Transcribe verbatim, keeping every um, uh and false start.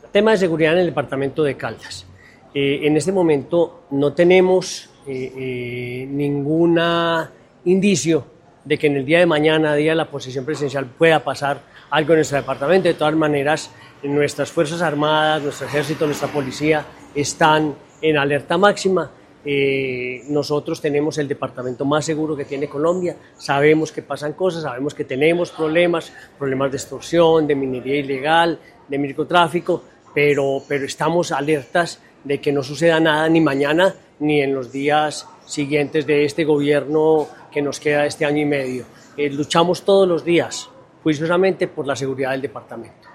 Tema de seguridad en el departamento de Caldas. Eh, en este momento no tenemos eh, eh, ningún indicio de que en el día de mañana, día de la posesión presidencial, pueda pasar algo en nuestro departamento. De todas maneras, nuestras Fuerzas Armadas, nuestro Ejército, nuestra Policía están en alerta máxima. Eh, nosotros tenemos el departamento más seguro que tiene Colombia, sabemos que pasan cosas, sabemos que tenemos problemas, problemas de extorsión, de minería ilegal, de microtráfico, pero, pero estamos alertas de que no suceda nada ni mañana ni en los días siguientes de este gobierno que nos queda este año y medio. Eh, luchamos todos los días, juiciosamente, por la seguridad del departamento.